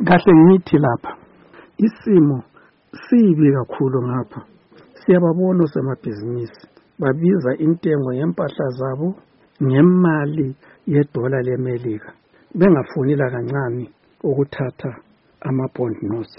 kahle ngithi lapha isimo sibi kakhulu ngapha. Siyababona osemabhizinisi babiza intengo yempahla zabo ngemali yedola leMelika, bengafunila kancane ukuthatha ama-bond notes.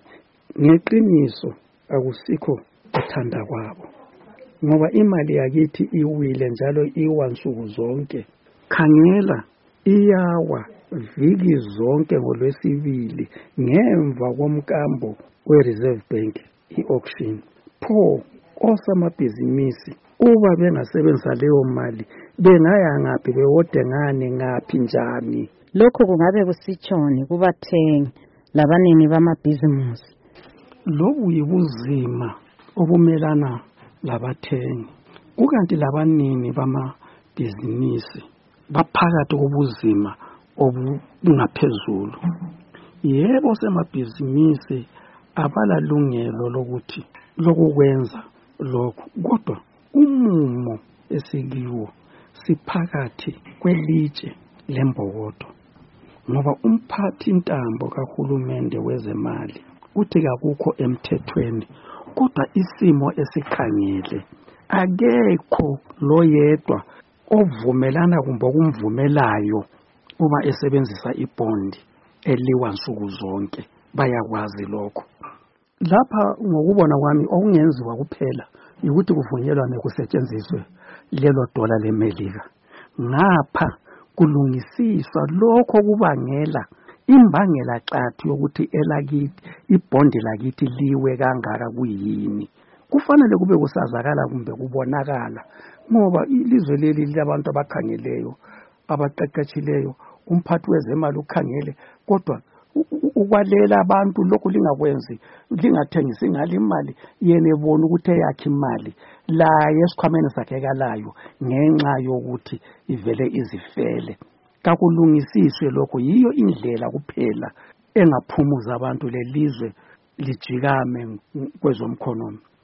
Ngeqiniso akusikho uthanda kwabo, ngoba imali yakithi iwile njalo iwa nsuku zonke. Khangela iyawa viki zonke ngoLwesibili ngemva komkambo we-Reserve Bank i-auction. Pho osamabhizinisi uba bengasebenzisa leyo mali bengaya ngaphi, bewode ngaphi njani? Lokho kungabe kusitshoni kubathengi labanini bamabhizinisi? Lobu yibuzima obumelana labathengi, kukanti labanini bamabhizinisi baphakathi kobuzima obungaphezulu. Yebo semabhizinisi abalalungelo lokukwenza lokho, kodwa umumo esikiwo siphakathi kwelitshe lembokodo, ngoba umphathi ntambo kahulumende wezemali uthi kakukho emthethweni, kodwa isimo esikhangele akekho loyedwa ovumelana kumbe okumvumelayo uma esebenzisa ibondi eliwa nsuku zonke. Bayakwazi lokho. Lapha ngokubona kwami okungenziwa kuphela ukuthi kuvunyelwane kusetshenziswe lelo dola leMelika. Ngapha kulungisiswa lokho kubangela imbangela xathu yokuthi elakithi ibondi lakithi liwe kangaka kuyini. Kufanele kube kusazakala kumbe kubonakala, ngoba ilizwe leli lilabantu abakhangeleyo, abaqeqetshileyo, umphathi wezemali ukhangele, kodwa ukwalela abantu lokhu lingakwenzi, lingathengisi ngale imali yena ebona ukuthi eyakhe imali la yesikhwameni sakhe kalayo ngenxa yokuthi ivele izifele. Kakulungisiswe lokho, yiyo indlela kuphela engaphumuza abantu lelizwe lijikame kwezomkhonomi.